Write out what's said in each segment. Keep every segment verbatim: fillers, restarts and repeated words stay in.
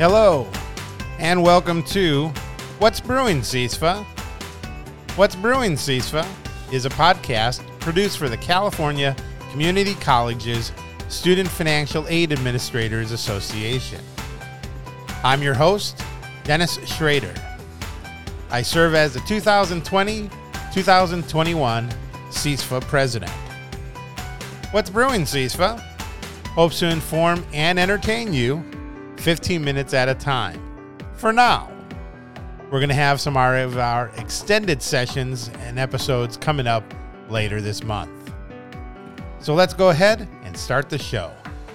Hello, and welcome to What's Brewing, C I S F A? What's Brewing, C I S F A is a podcast produced for the California Community Colleges Student Financial Aid Administrators Association. I'm your host, Dennis Schrader. I serve as the two thousand twenty to two thousand twenty-one C I S F A president. What's Brewing, C I S F A hopes to inform and entertain you fifteen minutes at a time. For now, we're going to have some of our extended sessions and episodes coming up later this month. So let's go ahead and start the show.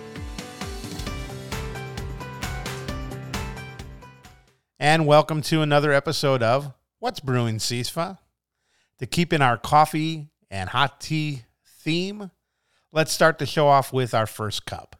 And welcome to another episode of What's Brewing, C I S F A. To keep in our coffee and hot tea theme, let's start the show off with our first cup.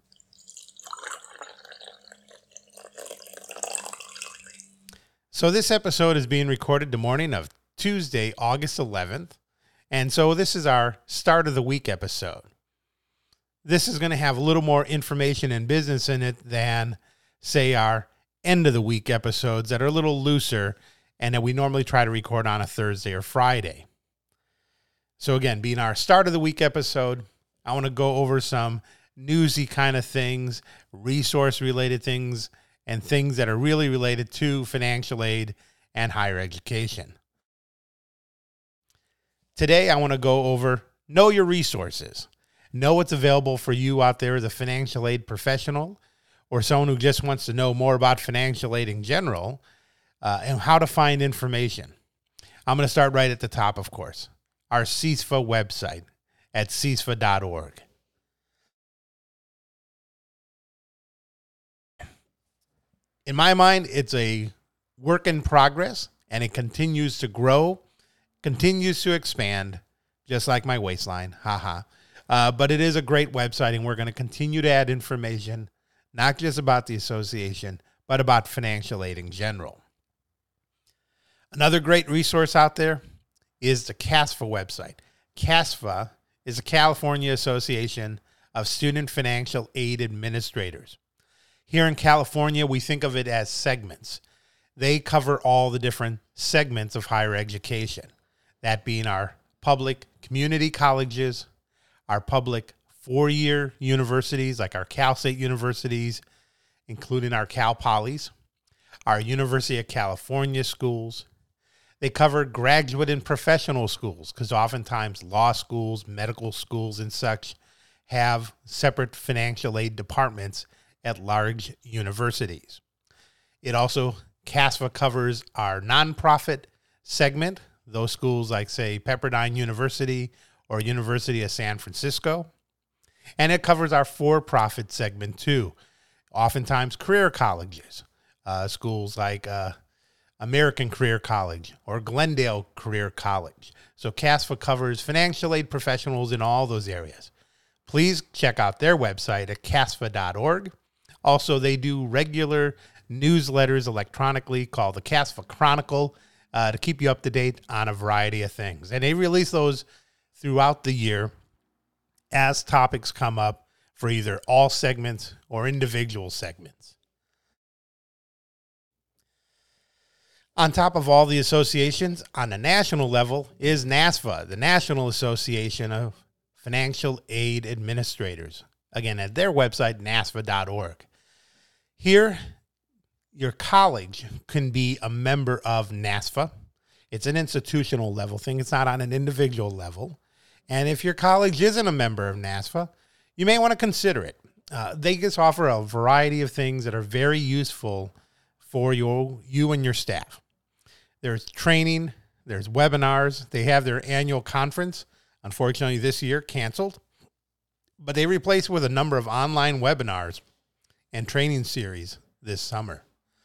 So this episode is being recorded the morning of Tuesday, August eleventh. And so this is our start of the week episode. This is going to have a little more information and business in it than, say, our end of the week episodes that are a little looser and that we normally try to record on a Thursday or Friday. So again, being our start of the week episode, I want to go over some newsy kind of things, resource related things, and things that are really related to financial aid and higher education. Today, I want to go over know your resources. Know what's available for you out there as a financial aid professional or someone who just wants to know more about financial aid in general uh, and how to find information. I'm going to start right at the top, of course. Our C I S F A website at C I S F A dot org. In my mind, it's a work in progress, and it continues to grow, continues to expand, just like my waistline, haha. Uh, but it is a great website, and we're going to continue to add information, not just about the association, but about financial aid in general. Another great resource out there is the C A S F A website. C A S F A is the California Association of Student Financial Aid Administrators. Here in California, we think of it as segments. They cover all the different segments of higher education, that being our public community colleges, our public four-year universities like our Cal State universities, including our Cal Polys, our University of California schools. They cover graduate and professional schools because oftentimes law schools, medical schools, and such have separate financial aid departments at large universities. It also, C A S F A covers our nonprofit segment, those schools like, say, Pepperdine University or University of San Francisco. And it covers our for-profit segment too, oftentimes career colleges, uh, schools like uh, American Career College or Glendale Career College. So C A S F A covers financial aid professionals in all those areas. Please check out their website at C A S F A dot org. Also, they do regular newsletters electronically called the C A S F A Chronicle uh, to keep you up to date on a variety of things. And they release those throughout the year as topics come up for either all segments or individual segments. On top of all the associations, on the national level is NASFA, the National Association of Financial Aid Administrators. Again, at their website, N A S F A dot org. Here, your college can be a member of NASFA. It's an institutional level thing. It's not on an individual level. And if your college isn't a member of NASFA, you may want to consider it. Uh, they just offer a variety of things that are very useful for your, you and your staff. There's training, there's webinars. They have their annual conference, unfortunately this year canceled, but they replaced with a number of online webinars and training series this summer.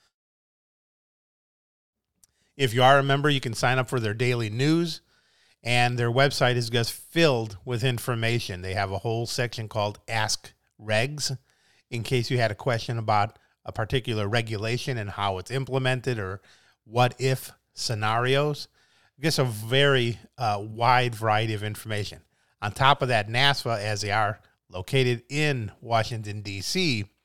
If you are a member, you can sign up for their daily news, and their website is just filled with information. They have a whole section called Ask Regs, in case you had a question about a particular regulation and how it's implemented or what if scenarios. Just a very uh, wide variety of information. On top of that, NASFA, as they are located in Washington, D C,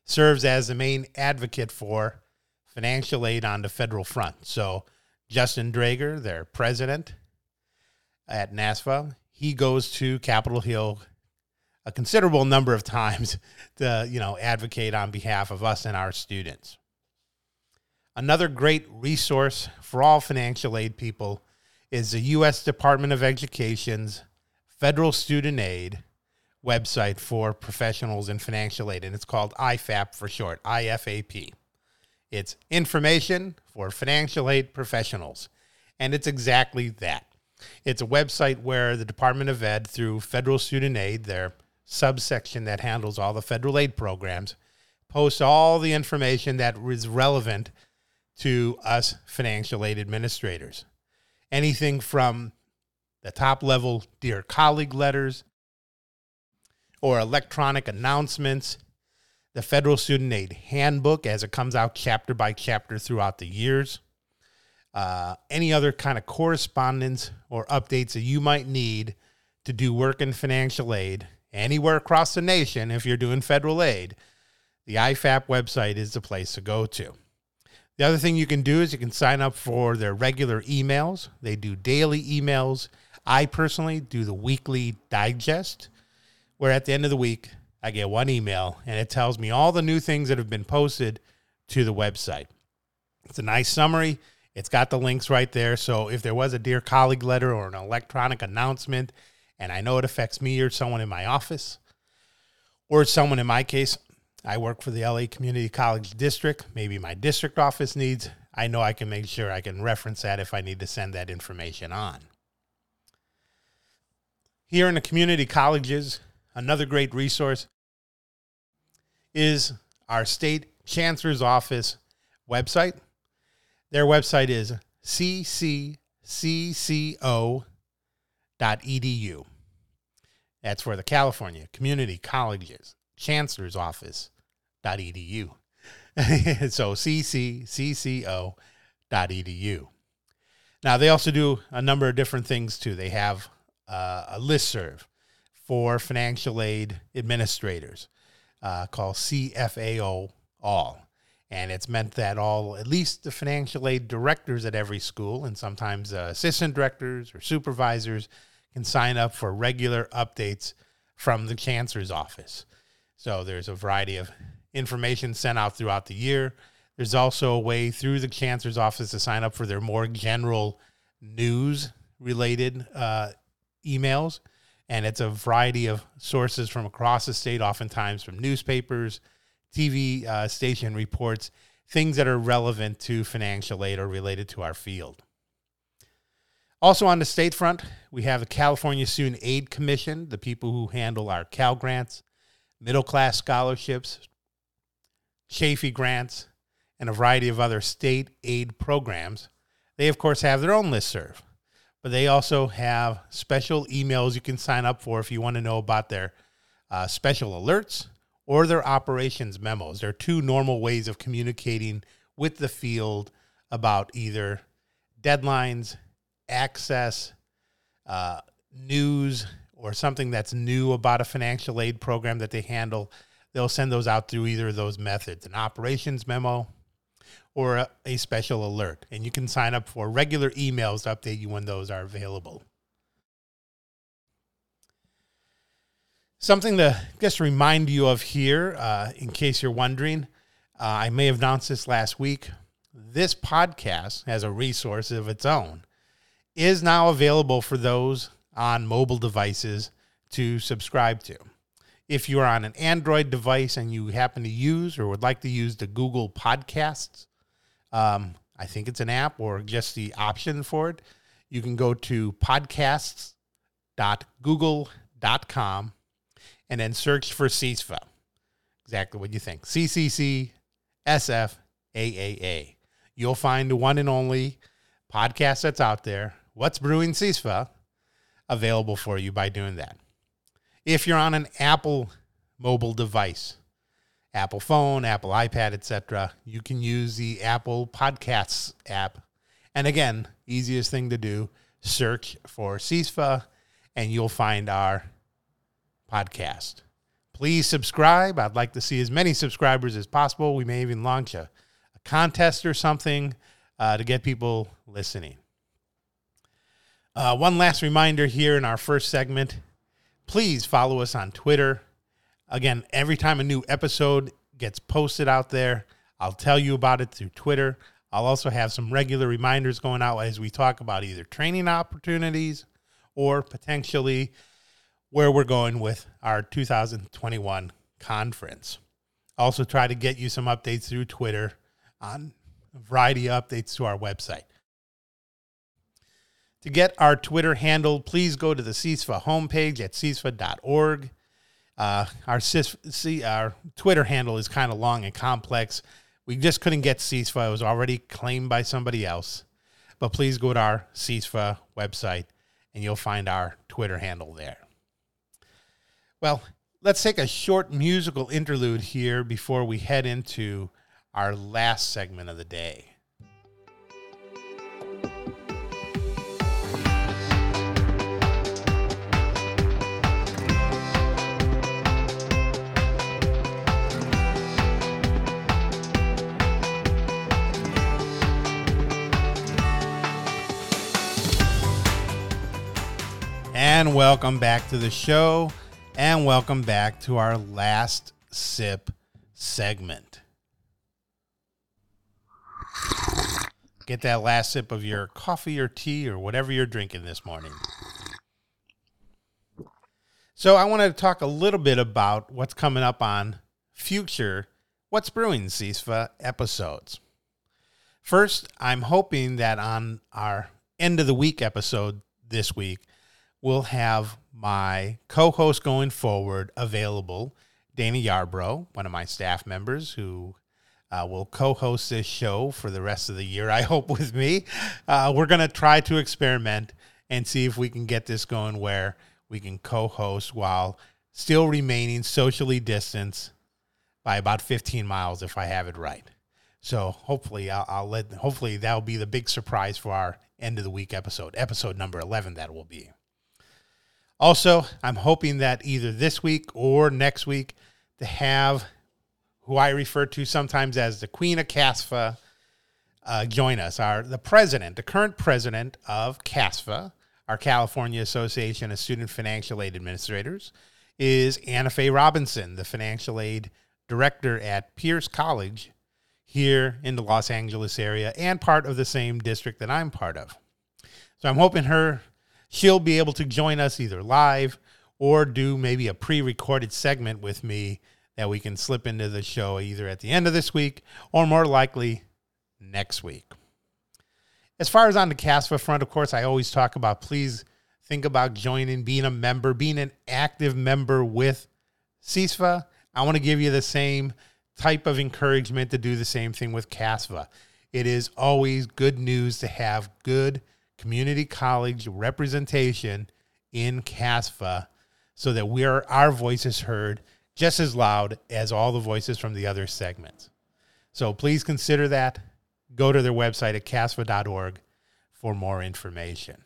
serves as the main advocate for financial aid on the federal front. So Justin Drager, their president at NASFA, he goes to Capitol Hill a considerable number of times to, you know, advocate on behalf of us and our students. Another great resource for all financial aid people is the U S Department of Education's Federal Student Aid website for professionals in financial aid, and it's called I F A P for short, I F A P. It's information for financial aid professionals, and it's exactly that. It's a website where the Department of Ed, through Federal Student Aid, their subsection that handles all the federal aid programs, posts all the information that is relevant to us financial aid administrators. Anything from the top level Dear Colleague letters or electronic announcements, the Federal Student Aid Handbook as it comes out chapter by chapter throughout the years, uh, any other kind of correspondence or updates that you might need to do work in financial aid anywhere across the nation. If you're doing federal aid, the I F A P website is the place to go to. The other thing you can do is you can sign up for their regular emails. They do daily emails. I personally do the weekly digest, where at the end of the week, I get one email, and it tells me all the new things that have been posted to the website. It's a nice summary. It's got the links right there. So if there was a Dear Colleague letter or an electronic announcement, and I know it affects me or someone in my office, or someone in my case, I work for the L A Community College District. Maybe my district office needs. I know I can make sure I can reference that if I need to send that information on. Here in the community colleges, another great resource is our state chancellor's office website. Their website is c c c c o dot e d u. That's for the California Community Colleges Chancellor's Office. .edu. So c c c c o dot e d u. Now, they also do a number of different things, too. They have uh, a listserv for financial aid administrators uh, called C F A O All. And it's meant that all, at least the financial aid directors at every school, and sometimes uh, assistant directors or supervisors, can sign up for regular updates from the chancellor's office. So there's a variety of information sent out throughout the year. There's also a way through the chancellor's office to sign up for their more general news-related uh, emails. And it's a variety of sources from across the state, oftentimes from newspapers, T V uh, station reports, things that are relevant to financial aid or related to our field. Also on the state front, we have the California Student Aid Commission, the people who handle our Cal Grants, middle-class scholarships, Chafee grants, and a variety of other state aid programs. They, of course, have their own listserv, but they also have special emails you can sign up for if you want to know about their uh, special alerts or their operations memos. There are two normal ways of communicating with the field about either deadlines, access, uh, news, or something that's new about a financial aid program that they handle. They'll send those out through either of those methods, an operations memo or a, a special alert. And you can sign up for regular emails to update you when those are available. Something to just remind you of here, uh, in case you're wondering, uh, I may have announced this last week. This podcast, as a resource of its own, is now available for those on mobile devices to subscribe to. If you're on an Android device and you happen to use or would like to use the Google Podcasts, um, I think it's an app or just the option for it, you can go to podcasts dot google dot com and then search for C S F A. Exactly what you think. C C C S F A A A. You'll find the one and only podcast that's out there, What's Brewing C S F A, available for you by doing that. If you're on an Apple mobile device, Apple phone, Apple iPad, et cetera, you can use the Apple Podcasts app. And again, easiest thing to do, search for C S F A, and you'll find our podcast. Please subscribe. I'd like to see as many subscribers as possible. We may even launch a, a contest or something uh, to get people listening. Uh, one last reminder here in our first segment. Please follow us on Twitter. Again, every time a new episode gets posted out there, I'll tell you about it through Twitter. I'll also have some regular reminders going out as we talk about either training opportunities or potentially where we're going with our two thousand twenty-one conference. Also try to get you some updates through Twitter on a variety of updates to our website. To get our Twitter handle, please go to the C I S F A homepage at C I S F A dot org. Uh, our, C- our Twitter handle is kind of long and complex. We just couldn't get C I S F A. It was already claimed by somebody else. But please go to our C I S F A website, and you'll find our Twitter handle there. Well, let's take a short musical interlude here before we head into our last segment of the day. And welcome back to the show, and welcome back to our last sip segment. Get that last sip of your coffee or tea or whatever you're drinking this morning. So I wanted to talk a little bit about what's coming up on future What's Brewing C I S F A episodes. First, I'm hoping that on our end of the week episode this week, we'll have my co-host going forward available, Dana Yarbrough, one of my staff members who uh, will co-host this show for the rest of the year, I hope, with me. Uh, we're going to try to experiment and see if we can get this going where we can co-host while still remaining socially distanced by about fifteen miles if I have it right. So hopefully I'll, I'll let, hopefully that'll be the big surprise for our end of the week episode, episode number eleven that will be. Also, I'm hoping that either this week or next week to have who I refer to sometimes as the Queen of C A S F A uh, join us. Our the president, the current president of C A S F A, our California Association of Student Financial Aid Administrators, is Anna Faye Robinson, the financial aid director at Pierce College here in the Los Angeles area and part of the same district that I'm part of. So I'm hoping her... she'll be able to join us either live or do maybe a pre-recorded segment with me that we can slip into the show either at the end of this week or more likely next week. As far as on the C A S F A front, of course, I always talk about please think about joining, being a member, being an active member with C I S F A. I want to give you the same type of encouragement to do the same thing with C A S F A. It is always good news to have good community college representation in C A S F A so that we are, our voice is heard just as loud as all the voices from the other segments. So please consider that. Go to their website at C A S F A dot org for more information.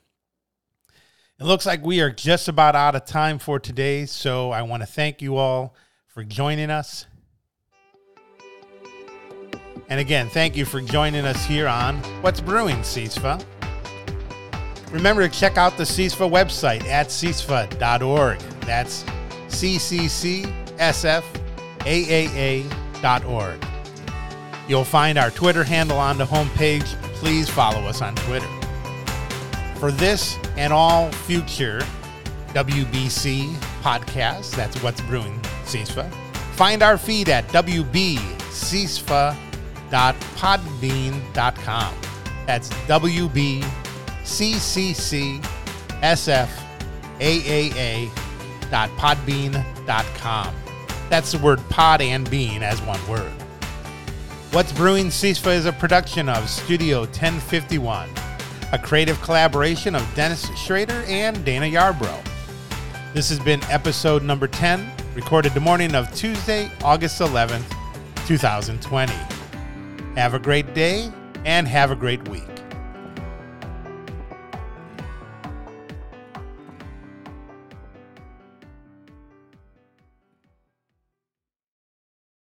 It looks like we are just about out of time for today, so I want to thank you all for joining us. And again, thank you for joining us here on What's Brewing C I S F A. Remember to check out the C I S F A website at C I S F A dot org. That's C C C S F A A A dot org. You'll find our Twitter handle on the homepage. Please follow us on Twitter. For this and all future W B C podcasts, that's What's Brewing C I S F A, find our feed at W B C I S F A dot podbean dot com. That's W B C C C S F A A A dot podbean dot com. That's the word pod and bean as one word. What's Brewing C I S F A is a production of Studio ten fifty-one, a creative collaboration of Dennis Schrader and Dana Yarbrough. This has been episode number ten, recorded the morning of Tuesday, August eleventh, twenty twenty. Have a great day and have a great week.